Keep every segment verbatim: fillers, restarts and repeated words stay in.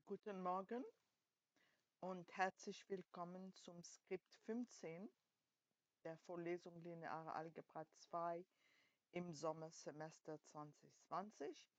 Guten Morgen und herzlich willkommen zum Skript fünfzehn der Vorlesung Lineare Algebra zwei im Sommersemester zwanzig zwanzig.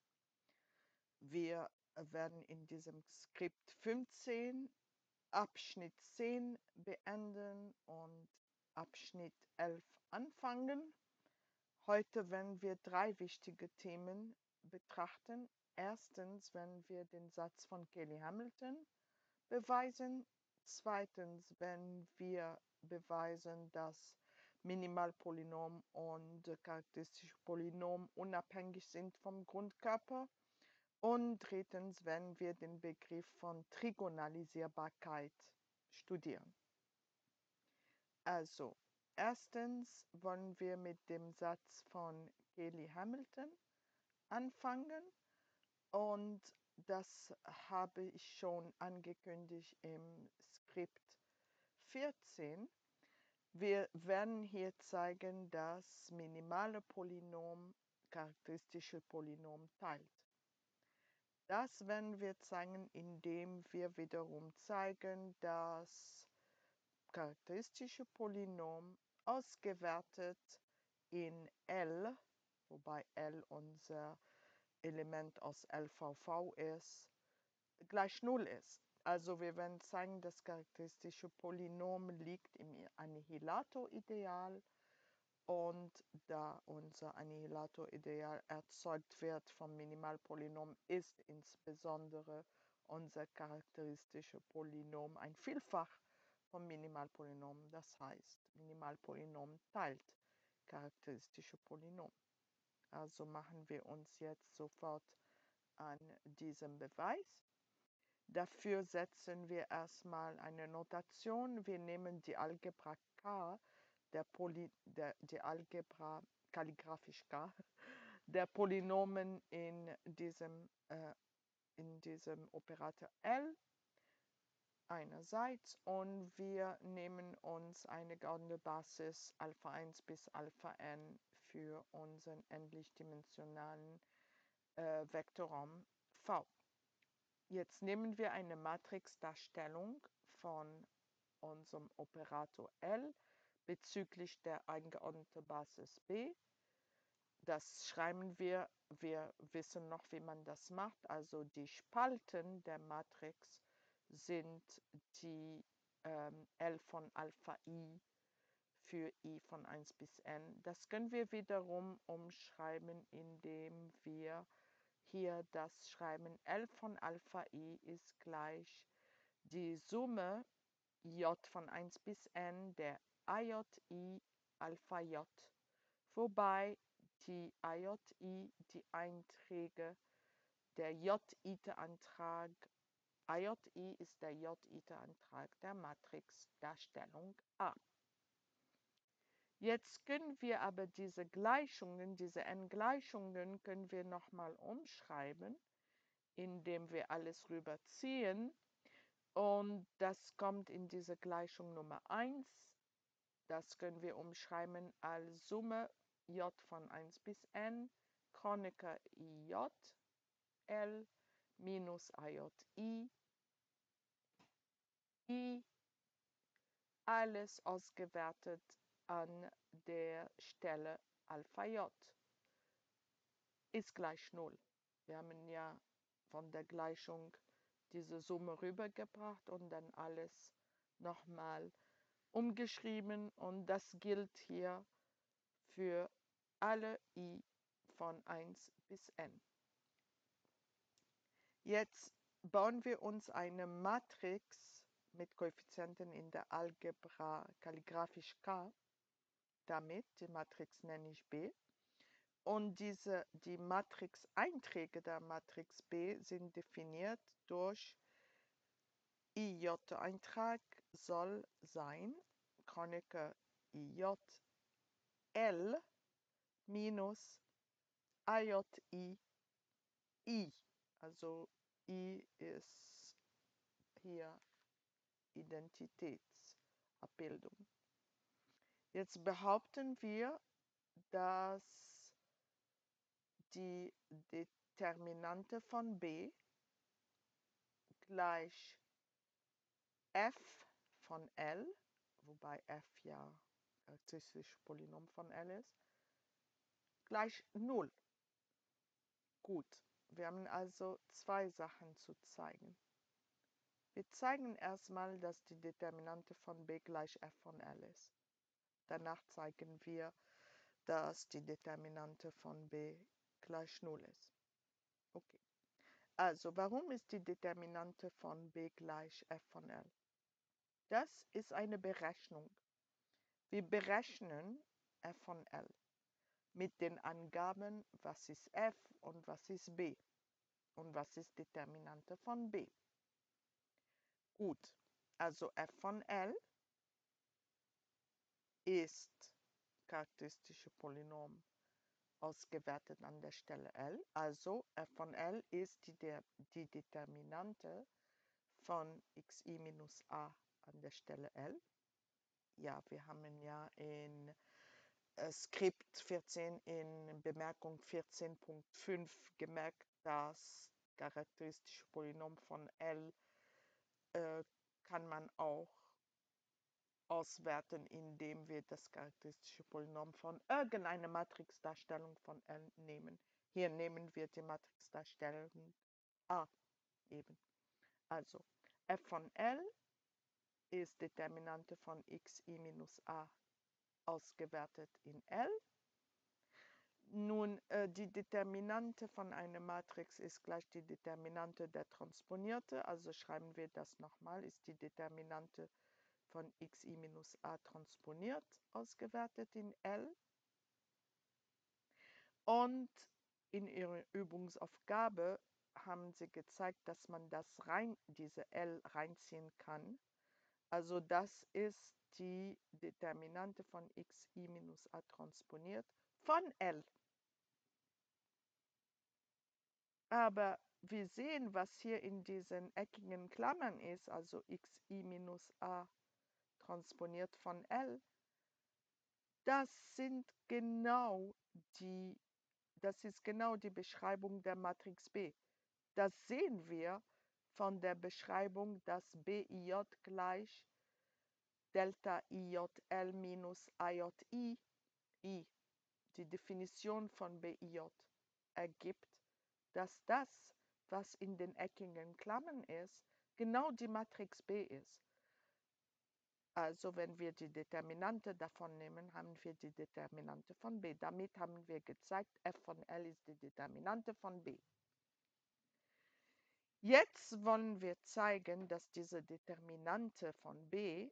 Wir werden in diesem Skript fünfzehn Abschnitt zehn beenden und Abschnitt elf anfangen. Heute werden wir drei wichtige Themen betrachten. Erstens werden wir den Satz von Cayley-Hamilton beweisen. Zweitens, wenn wir beweisen, dass Minimalpolynom und charakteristische Polynom unabhängig sind vom Grundkörper. Und drittens, wenn wir den Begriff von Trigonalisierbarkeit studieren. Also, erstens wollen wir mit dem Satz von Cayley-Hamilton anfangen. Und das habe ich schon angekündigt im Skript vierzehn. Wir werden hier zeigen, dass minimale Polynom charakteristische Polynom teilt. Das werden wir zeigen, indem wir wiederum zeigen, dass charakteristische Polynom ausgewertet in L, wobei L unser Element aus L V V ist, gleich null ist. Also wir werden zeigen, das charakteristische Polynom liegt im Annihilatoridеal und da unser Annihilatoridеal erzeugt wird vom Minimalpolynom, ist insbesondere unser charakteristisches Polynom ein Vielfach vom Minimalpolynom. Das heißt, Minimalpolynom teilt charakteristische Polynom. Also machen wir uns jetzt sofort an diesem Beweis. Dafür setzen wir erstmal eine Notation. Wir nehmen die Algebra K, der Poly, der, die Algebra kalligraphisch K, der Polynomen in diesem, äh, in diesem Operator L einerseits und wir nehmen uns eine geordnete Basis Alpha eins bis Alpha n für unseren endlichdimensionalen äh, Vektorraum V. Jetzt nehmen wir eine Matrixdarstellung von unserem Operator L bezüglich der eingeordneten Basis B. Das schreiben wir, wir wissen noch, wie man das macht. Also die Spalten der Matrix sind die ähm, L von Alpha I für I von eins bis n. Das können wir wiederum umschreiben, indem wir hier das schreiben. L von Alpha I ist gleich die Summe J von eins bis n der A J I Alpha J, wobei die A J I die Einträge der J I T-Antrag, A J I ist der J I T-Antrag der Matrixdarstellung A. Jetzt können wir aber diese Gleichungen, diese n-Gleichungen können wir nochmal umschreiben, indem wir alles rüberziehen. Und das kommt in diese Gleichung Nummer eins. Das können wir umschreiben als Summe J von eins bis n, Kronecker I J, L minus A J I, I, alles ausgewertet an der Stelle Alpha J, ist gleich null. Wir haben ja von der Gleichung diese Summe rübergebracht und dann alles nochmal umgeschrieben und das gilt hier für alle I von eins bis n. Jetzt bauen wir uns eine Matrix mit Koeffizienten in der Algebra kalligraphisch K, damit, die Matrix nenne ich B. Und diese, die Matrix-Einträge der Matrix B sind definiert durch I J-Eintrag soll sein Kronecker I J L minus A J I I. Also I ist hier Identitätsabbildung. Jetzt behaupten wir, dass die Determinante von B gleich f von L, wobei f ja charakteristisches Polynom von L ist, gleich null. Gut, wir haben also zwei Sachen zu zeigen. Wir zeigen erstmal, dass die Determinante von b gleich f von L ist. Danach zeigen wir, dass die Determinante von b gleich null ist. Okay. Also, warum ist die Determinante von b gleich f von L? Das ist eine Berechnung. Wir berechnen f von L mit den Angaben, was ist f und was ist b und was ist Determinante von b. Gut, also f von L ist charakteristische Polynom ausgewertet an der Stelle L. Also f von L ist die, der, die Determinante von xi minus a an der Stelle L. Ja, wir haben ja in äh, Skript vierzehn in Bemerkung vierzehn Punkt fünf gemerkt, dass charakteristische Polynom von L äh, kann man auch auswerten, indem wir das charakteristische Polynom von irgendeiner Matrixdarstellung von L nehmen. Hier nehmen wir die Matrixdarstellung A eben. Also f von L ist Determinante von xi minus a ausgewertet in L. Nun, äh, die Determinante von einer Matrix ist gleich die Determinante der Transponierte. Also schreiben wir das nochmal, ist die Determinante von xi minus a transponiert ausgewertet in L. Und in ihrer Übungsaufgabe haben sie gezeigt, dass man das rein, diese L reinziehen kann. Also das ist die Determinante von xi minus a transponiert von L. Aber wir sehen, was hier in diesen eckigen Klammern ist, also xi minus a transponiert von L. Das sind genau die, das ist genau die Beschreibung der Matrix B. Das sehen wir von der Beschreibung, dass B I J gleich Delta I J L minus A J I, I, die Definition von B I J, ergibt, dass das, was in den eckigen Klammern ist, genau die Matrix B ist. Also wenn wir die Determinante davon nehmen, haben wir die Determinante von B. Damit haben wir gezeigt, f von L ist die Determinante von B. Jetzt wollen wir zeigen, dass diese Determinante von B,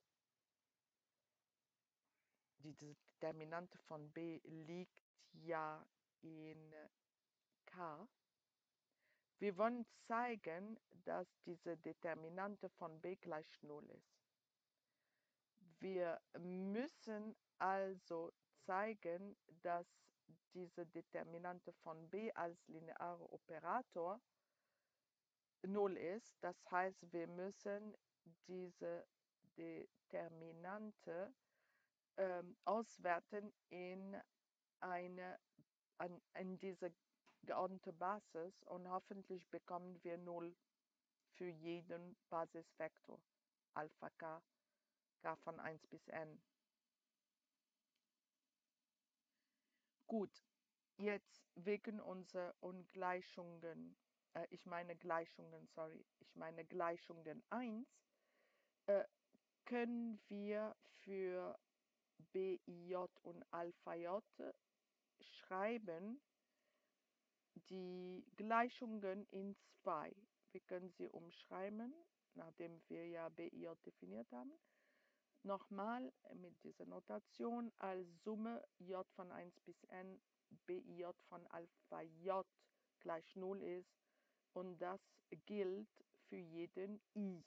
die Determinante von B liegt ja in K. Wir wollen zeigen, dass diese Determinante von B gleich null ist. Wir müssen also zeigen, dass diese Determinante von B als linearer Operator null ist. Das heißt, wir müssen diese Determinante ähm, auswerten in, eine, an, in diese geordnete Basis und hoffentlich bekommen wir null für jeden Basisvektor, Alpha k, k von eins bis n. Gut, jetzt wegen unserer Ungleichungen, äh, ich meine Gleichungen, sorry, ich meine Gleichungen eins, äh, können wir für B I J und Alpha J schreiben die Gleichungen in zwei. Wir können sie umschreiben, nachdem wir ja B I J definiert haben. Nochmal mit dieser Notation als Summe J von eins bis n B I J von Alpha J gleich null ist und das gilt für jeden I.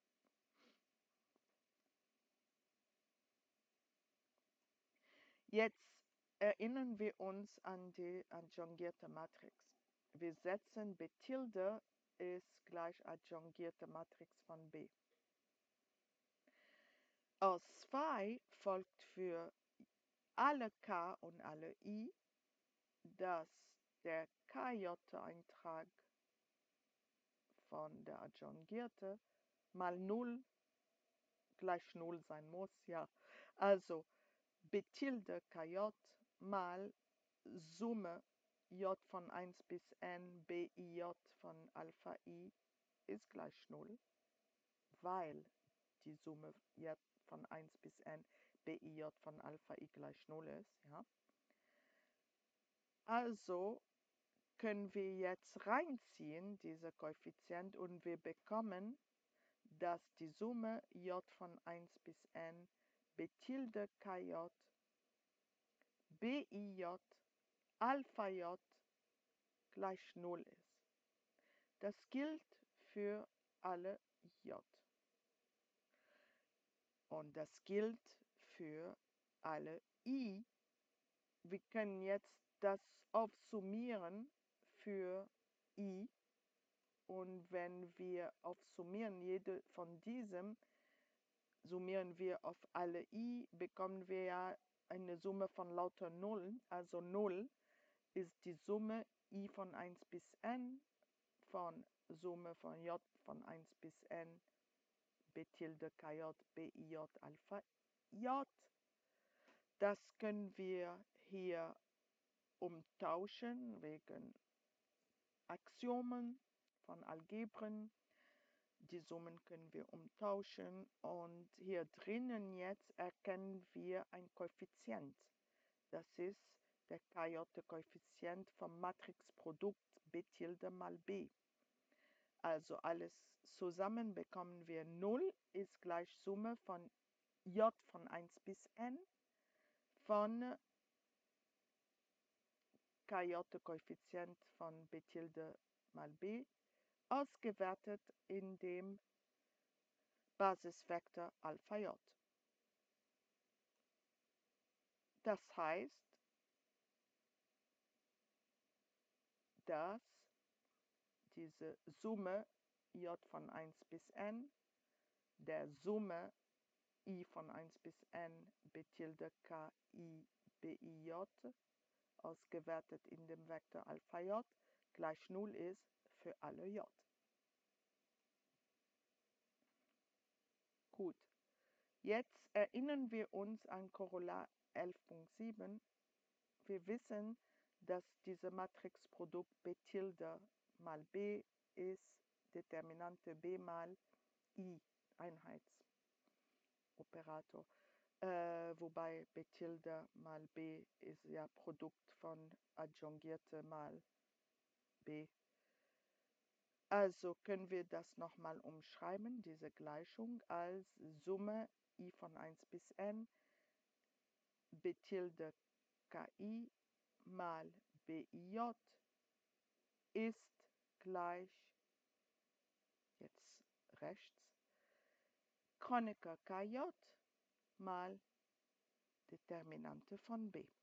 Jetzt erinnern wir uns an die adjungierte Matrix. Wir setzen B tilde ist gleich adjungierte Matrix von B. Aus zwei folgt für alle K und alle I, dass der K J-Eintrag von der Adjungierte mal null gleich null sein muss, ja. Also B tilde Kj mal Summe J von eins bis n Bij von Alpha I ist gleich null, weil die Summe J von eins bis n Bij von Alpha I gleich null ist, ja. Also können wir jetzt reinziehen, diese Koeffizient, und wir bekommen, dass die Summe J von eins bis n B tilde Kj Bij Alpha J gleich null ist. Das gilt für alle J. Und das gilt für alle I. Wir können jetzt das aufsummieren für I. Und wenn wir aufsummieren, jede von diesem, summieren wir auf alle I, bekommen wir ja eine Summe von lauter Nullen. Also null ist die Summe I von eins bis n von Summe von J von eins bis n B tilde Kj Bij Alpha J. Das können wir hier umtauschen wegen Axiomen von Algebren. Die Summen können wir umtauschen und hier drinnen jetzt erkennen wir ein Koeffizient. Das ist der Kj-Koeffizient vom Matrixprodukt B tilde mal B. Also alles zusammen bekommen wir null ist gleich Summe von J von eins bis n von Kj-Koeffizient von B tilde mal B ausgewertet in dem Basisvektor Alpha J. Das heißt, dass diese Summe J von eins bis n der Summe I von eins bis n B tilde Ki Bij ausgewertet in dem Vektor Alpha J gleich null ist für alle J. Gut, jetzt erinnern wir uns an Korollar elf Punkt sieben. Wir wissen, dass dieses Matrixprodukt B tilde mal B ist Determinante B mal I, Einheitsoperator. Äh, wobei B tilde mal B ist ja Produkt von Adjungierte mal B. Also können wir das nochmal umschreiben, diese Gleichung, als Summe I von eins bis n B tilde Ki mal Bij ist gleich, jetzt rechts, Kronecker Kj mal Determinante von B.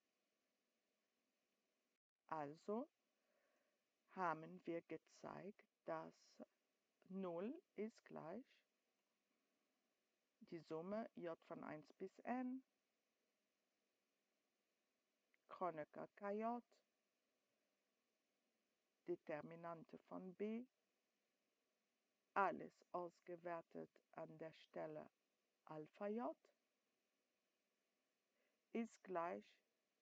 Also haben wir gezeigt, dass null ist gleich die Summe J von eins bis n Kronecker Kj Determinante von B, alles ausgewertet an der Stelle Alpha J, ist gleich,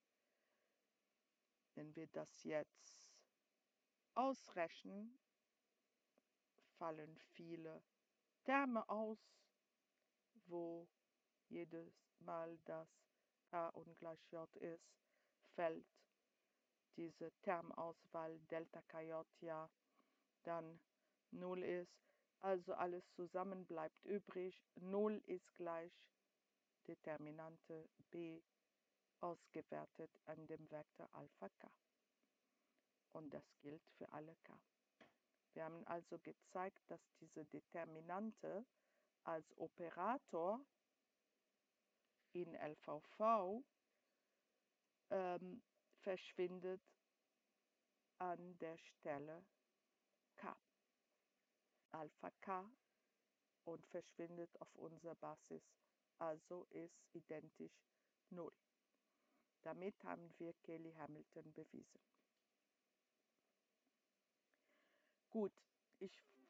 wenn wir das jetzt ausrechnen, fallen viele Terme aus, wo jedes Mal das K ungleich J ist, fällt diese Termauswahl Delta Kj ja dann null ist. Also alles zusammen bleibt übrig. null ist gleich Determinante B ausgewertet an dem Vektor Alpha K. Und das gilt für alle K. Wir haben also gezeigt, dass diese Determinante als Operator in L V V ähm, verschwindet an der Stelle K. Alpha K und verschwindet auf unserer Basis, also ist identisch null. Damit haben wir Cayley-Hamilton bewiesen. Gut, ich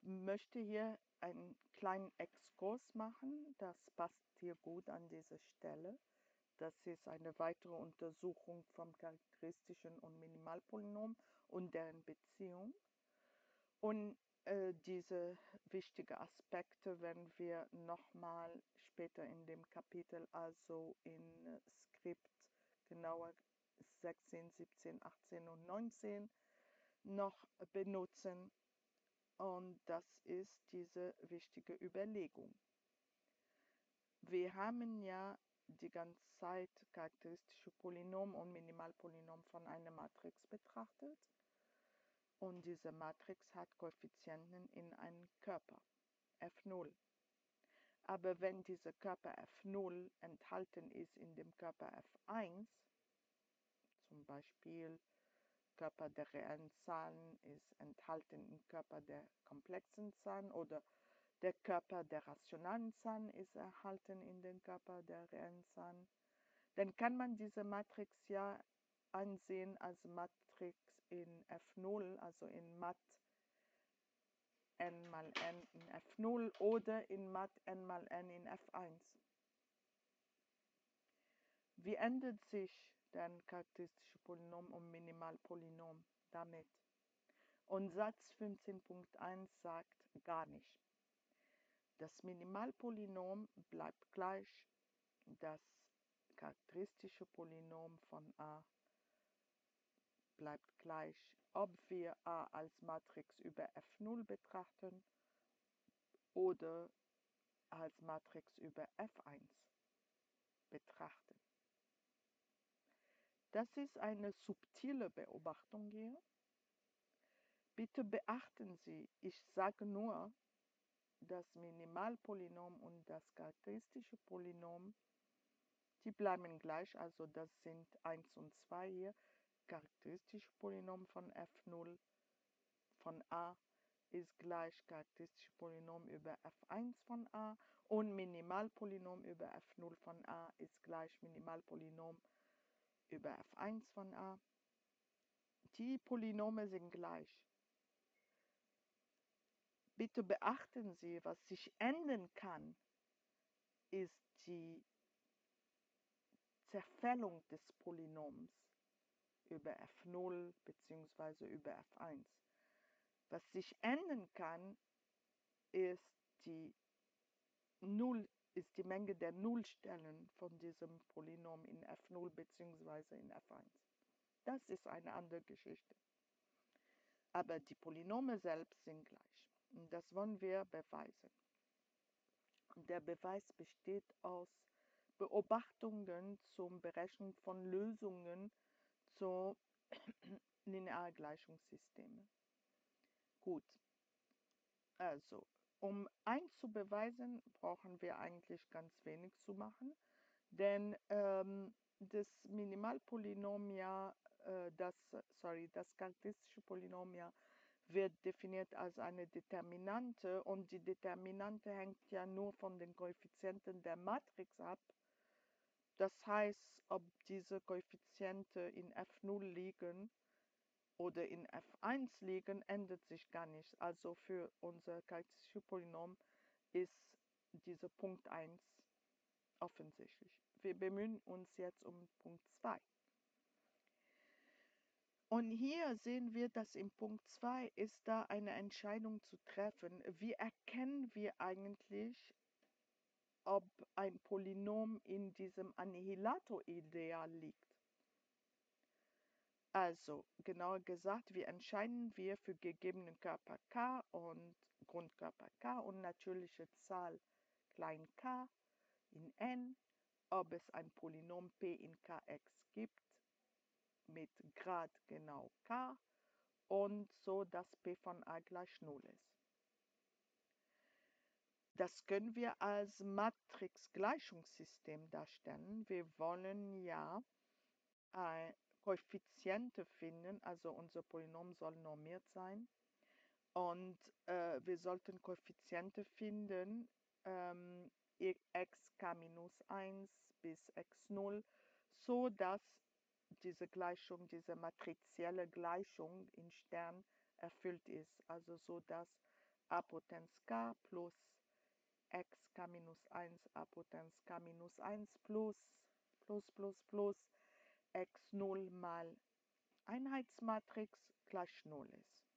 möchte hier einen kleinen Exkurs machen, das passt hier gut an diese Stelle. Das ist eine weitere Untersuchung vom charakteristischen und Minimalpolynom und deren Beziehung. Und äh, diese wichtigen Aspekte werden wir nochmal später in dem Kapitel, also in äh, Skript genauer sechzehn, siebzehn, achtzehn und neunzehn noch benutzen. Und das ist diese wichtige Überlegung. Wir haben ja die ganze Zeit charakteristische Polynom und Minimalpolynom von einer Matrix betrachtet. Und diese Matrix hat Koeffizienten in einem Körper, F null. Aber wenn dieser Körper F null enthalten ist in dem Körper F eins, zum Beispiel Körper der reellen Zahlen ist enthalten im Körper der komplexen Zahlen oder der Körper der rationalen Zahlen ist erhalten in den Körper der reellen Zahlen, dann kann man diese Matrix ja ansehen als Matrix in F null, also in Mat n mal n in F null oder in Mat n mal n in F eins. Wie ändert sich dann charakteristische Polynom und Minimalpolynom damit? Und Satz fünfzehn Punkt eins sagt gar nicht. Das Minimalpolynom bleibt gleich, das charakteristische Polynom von A bleibt gleich, ob wir A als Matrix über F null betrachten oder als Matrix über F eins betrachten. Das ist eine subtile Beobachtung hier. Bitte beachten Sie, ich sage nur, das Minimalpolynom und das charakteristische Polynom, die bleiben gleich, also das sind eins und zwei hier, charakteristische Polynom von F null von A ist gleich charakteristische Polynom über F eins von A und Minimalpolynom über F null von A ist gleich Minimalpolynom über F eins von A. Die Polynome sind gleich. Bitte beachten Sie, was sich ändern kann, ist die Zerfällung des Polynoms über F null bzw. über F eins. Was sich ändern kann, ist die Null, ist die Menge der Nullstellen von diesem Polynom in F null bzw. in F eins. Das ist eine andere Geschichte. Aber die Polynome selbst sind gleich. Und das wollen wir beweisen. Und der Beweis besteht aus Beobachtungen zum Berechnen von Lösungen zu Lineargleichungssystemen. Gut, also, um eins zu beweisen, brauchen wir eigentlich ganz wenig zu machen, denn ähm, das Minimalpolynom ja, äh, das, sorry, das charakteristische Polynom ja wird definiert als eine Determinante und die Determinante hängt ja nur von den Koeffizienten der Matrix ab. Das heißt, ob diese Koeffiziente in F null liegen oder in F eins liegen, ändert sich gar nicht. Also für unser charakteristisches Polynom ist dieser Punkt eins offensichtlich. Wir bemühen uns jetzt um Punkt zwei. Und hier sehen wir, dass im Punkt zwei ist da eine Entscheidung zu treffen. Wie erkennen wir eigentlich, ob ein Polynom in diesem Annihilatoridea liegt? Also, genauer gesagt, wie entscheiden wir für gegebenen Körper K und Grundkörper K und natürliche Zahl klein k in N, ob es ein Polynom P in Kx gibt mit Grad genau k und so, dass P von A gleich null ist. Das können wir als Matrix-Gleichungssystem darstellen. Wir wollen ja ein Koeffiziente finden, also unser Polynom soll normiert sein. Und äh, wir sollten Koeffiziente finden, ähm, xk minus eins bis x null, so dass diese Gleichung, diese matrizielle Gleichung in Stern erfüllt ist. Also so dass a Potenz k plus xk minus eins a Potenz k minus eins plus, plus, plus, plus x null mal Einheitsmatrix gleich null ist.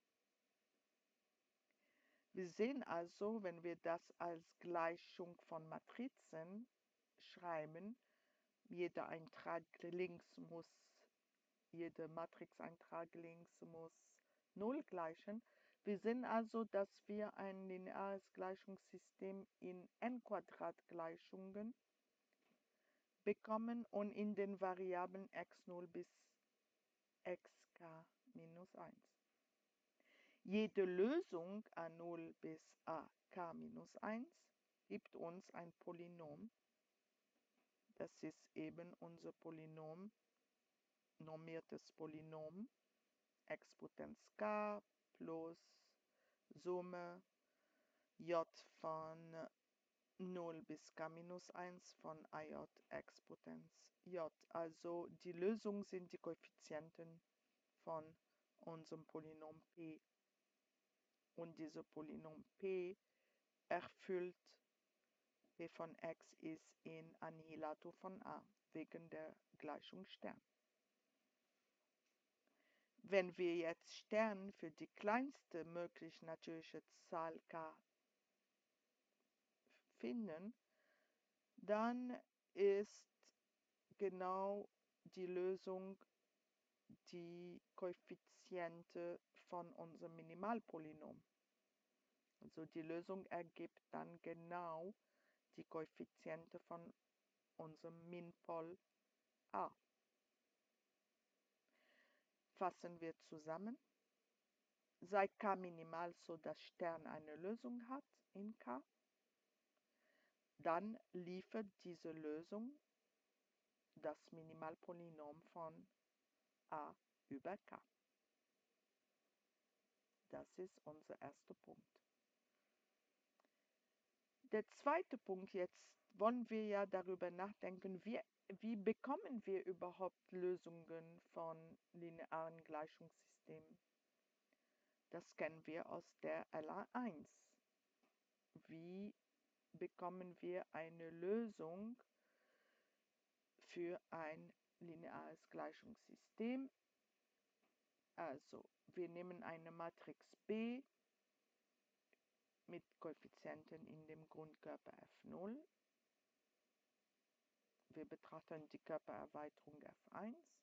Wir sehen also, wenn wir das als Gleichung von Matrizen schreiben, jeder Eintrag links muss, jeder Matrixeintrag links muss null gleichen. Wir sehen also, dass wir ein lineares Gleichungssystem in n-Quadrat-Gleichungen bekommen und in den Variablen x null bis xk minus eins. Jede Lösung a null bis a k minus eins gibt uns ein Polynom. Das ist eben unser Polynom, normiertes Polynom, x Potenz k plus Summe j von null bis k minus eins von aj x Potenz j. Also die Lösung sind die Koeffizienten von unserem Polynom p. Und dieses Polynom p erfüllt p von x ist in Annihilator von a, wegen der Gleichung Stern. Wenn wir jetzt Stern für die kleinste mögliche natürliche Zahl k finden, dann ist genau die Lösung die Koeffiziente von unserem Minimalpolynom. Also die Lösung ergibt dann genau die Koeffiziente von unserem Minpol a. Fassen wir zusammen. Sei k minimal, so dass Stern eine Lösung hat in k, dann liefert diese Lösung das Minimalpolynom von a über k. Das ist unser erster Punkt. Der zweite Punkt, jetzt wollen wir ja darüber nachdenken, wie, wie bekommen wir überhaupt Lösungen von linearen Gleichungssystemen. Das kennen wir aus der L A eins. Wie bekommen wir eine Lösung für ein lineares Gleichungssystem? Also, wir nehmen eine Matrix B mit Koeffizienten in dem Grundkörper F null. Wir betrachten die Körpererweiterung F eins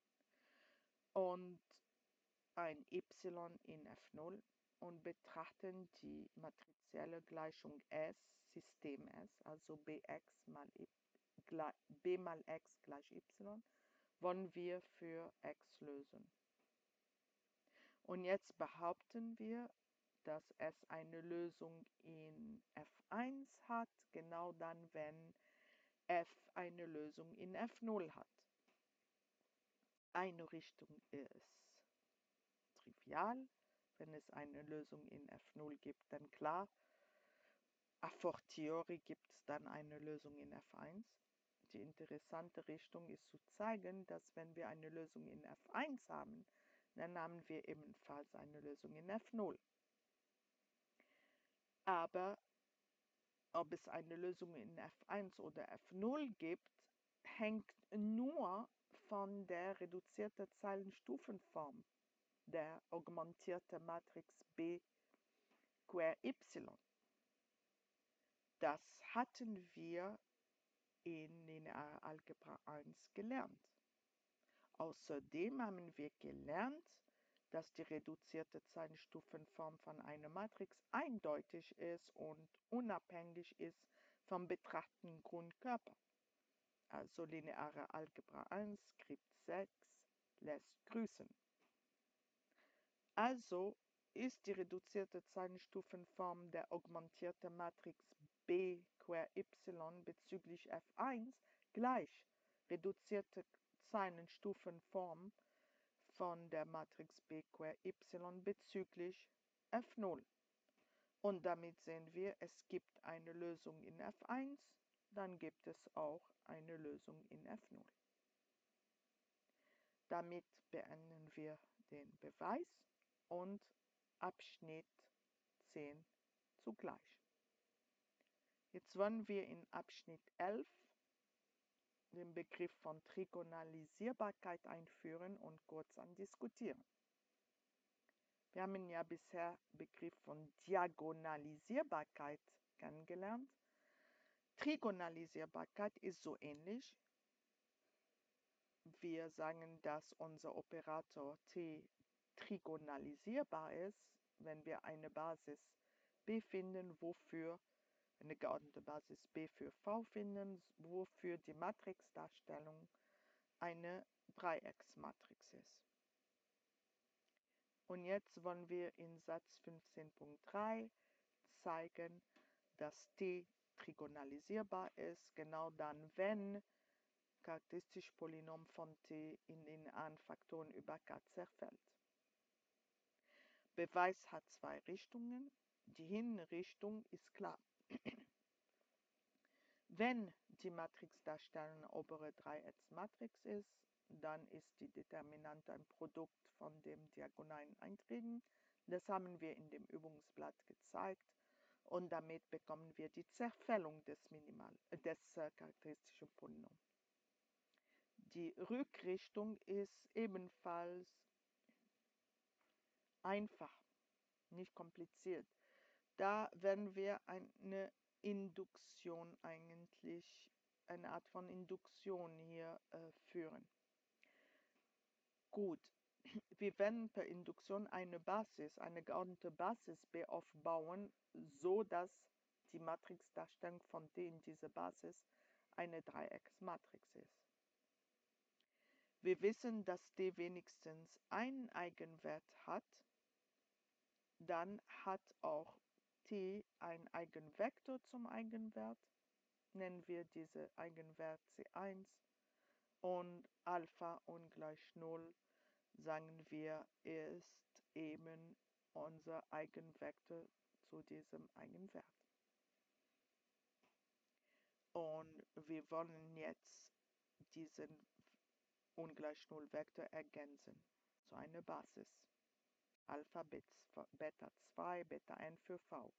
und ein y in F null und betrachten die matrizielle Gleichung S, System S, also bx mal, y, b mal x gleich y, wollen wir für x lösen. Und jetzt behaupten wir, dass es eine Lösung in F eins hat, genau dann, wenn f eine Lösung in F null hat. Eine Richtung ist trivial. Wenn es eine Lösung in F null gibt, dann klar, a fortiori gibt es dann eine Lösung in F eins. Die interessante Richtung ist zu zeigen, dass wenn wir eine Lösung in F eins haben, dann haben wir ebenfalls eine Lösung in F null. Aber ob es eine Lösung in F eins oder F null gibt, hängt nur von der reduzierten Zeilenstufenform der augmentierten Matrix B quer y. Das hatten wir in Lineare Algebra eins gelernt. Außerdem haben wir gelernt, dass die reduzierte Zeilenstufenform von einer Matrix eindeutig ist und unabhängig ist vom betrachteten Grundkörper. Also Lineare Algebra eins, Skript sechs, lässt grüßen. Also ist die reduzierte Zeilenstufenform der augmentierten Matrix B quer y bezüglich F eins gleich reduzierte Zeilenstufenform von der Matrix B quer y bezüglich F null. Und damit sehen wir, es gibt eine Lösung in F eins, dann gibt es auch eine Lösung in F null. Damit beenden wir den Beweis und Abschnitt zehn zugleich. Jetzt wollen wir in Abschnitt elf den Begriff von Trigonalisierbarkeit einführen und kurz andiskutieren. Wir haben ja bisher den Begriff von Diagonalisierbarkeit kennengelernt. Trigonalisierbarkeit ist so ähnlich. Wir sagen, dass unser Operator T trigonalisierbar ist, wenn wir eine Basis B finden, wofür eine geordnete Basis B für V finden, wofür die Matrixdarstellung eine Dreiecksmatrix ist. Und jetzt wollen wir in Satz fünfzehn Punkt drei zeigen, dass T trigonalisierbar ist, genau dann, wenn charakteristische Polynom von T in linearen Faktoren über K zerfällt. Beweis hat zwei Richtungen. Die Hinrichtung ist klar. Wenn die Matrixdarstellung eine obere Dreiecksmatrix ist, dann ist die Determinante ein Produkt von dem diagonalen Einträgen. Das haben wir in dem Übungsblatt gezeigt. Und damit bekommen wir die Zerfällung des, Minimal, des äh, charakteristischen Polynoms. Die Rückrichtung ist ebenfalls einfach, nicht kompliziert. Da werden wir eine Induktion eigentlich, eine Art von Induktion hier äh, führen. Gut, wir werden per Induktion eine Basis, eine geordnete Basis B aufbauen, so dass die Matrixdarstellung von T in dieser Basis eine Dreiecksmatrix ist. Wir wissen, dass T wenigstens einen Eigenwert hat, dann hat auch T einen Eigenvektor zum Eigenwert, nennen wir diese Eigenwert C eins, und Alpha ungleich null, sagen wir, ist eben unser Eigenvektor zu diesem Eigenwert. Und wir wollen jetzt diesen ungleich null Vektor ergänzen zu einer Basis. Alpha, Beta zwei, Beta n für V.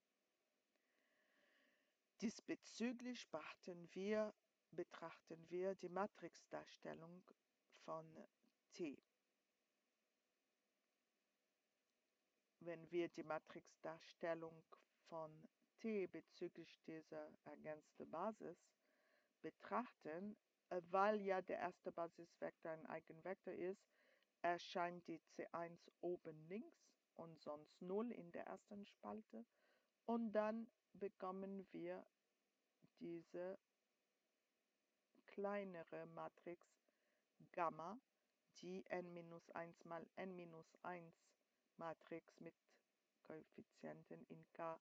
Diesbezüglich betrachten wir, betrachten wir die Matrixdarstellung von T. Wenn wir die Matrixdarstellung von T bezüglich dieser ergänzten Basis betrachten, weil ja der erste Basisvektor ein Eigenvektor ist, erscheint die C eins oben links und sonst null in der ersten Spalte. Und dann bekommen wir diese kleinere Matrix Gamma, die n minus eins mal n minus eins Matrix mit Koeffizienten in K.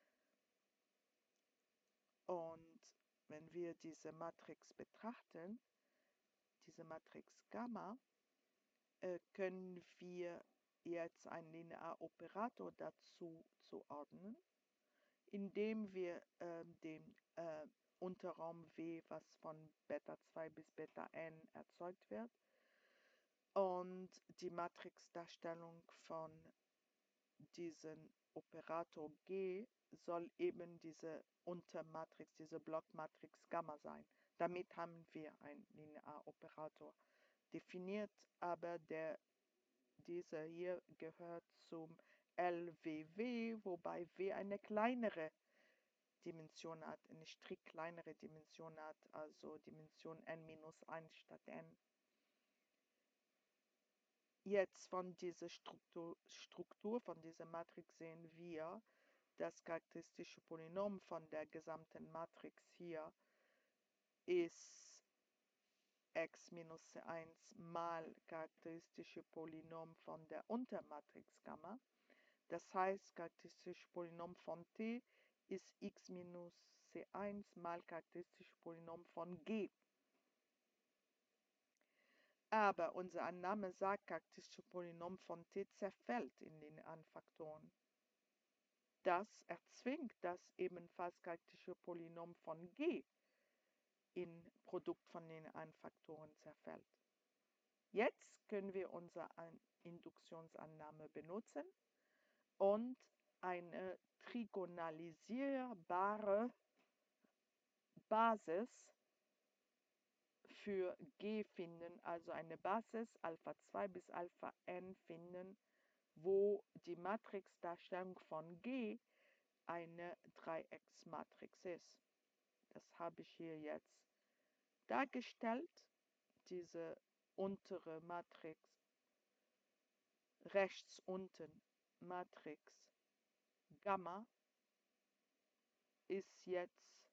Und wenn wir diese Matrix betrachten, diese Matrix Gamma, äh, können wir jetzt einen Linearoperator dazu zuordnen, indem wir äh, den äh, Unterraum W, was von Beta zwei bis Beta n erzeugt wird, und die Matrixdarstellung von diesem Operator G soll eben diese Untermatrix, diese Blockmatrix Gamma sein. Damit haben wir einen Linearoperator definiert, aber der, dieser hier gehört zum L W W, wobei W eine kleinere Dimension hat, eine strikt kleinere Dimension hat, also Dimension n minus eins statt n. Jetzt von dieser Struktur, Struktur, von dieser Matrix sehen wir, das charakteristische Polynom von der gesamten Matrix hier ist x minus C eins mal charakteristische Polynom von der Untermatrix Gamma. Das heißt, charakteristische Polynom von T ist x minus C eins mal charakteristische Polynom von G. Aber unsere Annahme sagt, charakteristische Polynom von T zerfällt in linearen Faktoren. Das erzwingt, dass ebenfalls charakteristische Polynom von G in Produkt von linearen Faktoren zerfällt. Jetzt können wir unsere Induktionsannahme benutzen und eine trigonalisierbare Basis für G finden, also eine Basis Alpha zwei bis Alpha n finden, wo die Matrixdarstellung von G eine Dreiecksmatrix ist. Das habe ich hier jetzt dargestellt. Diese untere Matrix, rechts unten Matrix Gamma, ist jetzt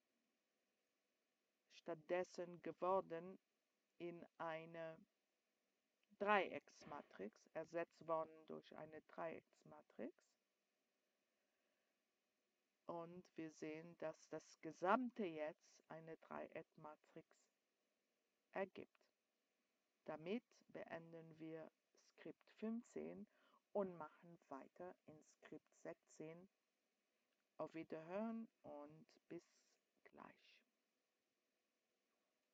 stattdessen geworden in eine Dreiecksmatrix, ersetzt worden durch eine Dreiecksmatrix. Und wir sehen, dass das Gesamte jetzt eine Dreieckmatrix ergibt. Damit beenden wir Skript fünfzehn und machen weiter in Skript sechzehn. Auf Wiederhören und bis gleich.